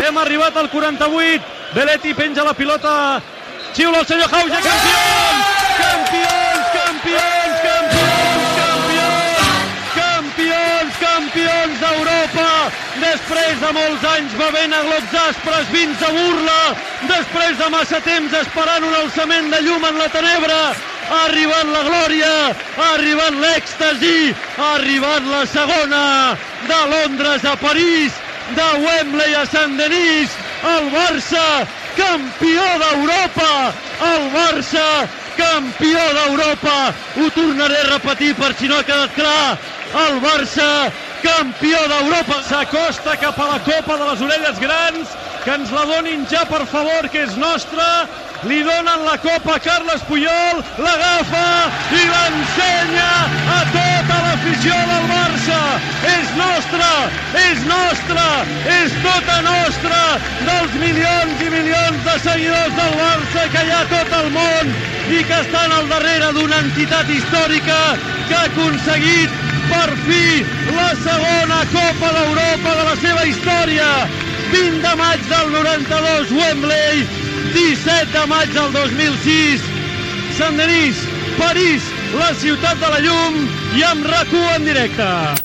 hem arribat al 48. Belletti penja la pilota, xiula el senyor Hauge. Campions! Campions! Campions! Campions! Campions! Campions d'Europa! Després de molts anys bevent a glops aspres, vins de burla, després de massa temps esperant un alçament de llum en la tenebra, ha arribat la glòria, ha arribat l'èxtasi, ha arribat la segona, de Londres a París, de Wembley a Saint-Denis, el Barça, campió d'Europa, el Barça, campió d'Europa, ho tornaré a repetir per si no ha quedat clar, el Barça, campió d'Europa. S'acosta cap a la copa de les orelles grans, que ens la donin ja per favor, que és nostra. Li donen la copa a Carles Puyol, l'agafa i l'ensenya a tota l'afició del Barça. És nostra, és nostra, és tota nostra, dels milions i milions de seguidors del Barça que hi ha a tot el món i que estan al darrere d'una entitat històrica que ha aconseguit per fi la segona Copa d'Europa de la seva història. 20 de maig del 92, Wembley, 17 de maig del 2006, Saint-Denis, París, la ciutat de la llum, i amb RAC1 en directe.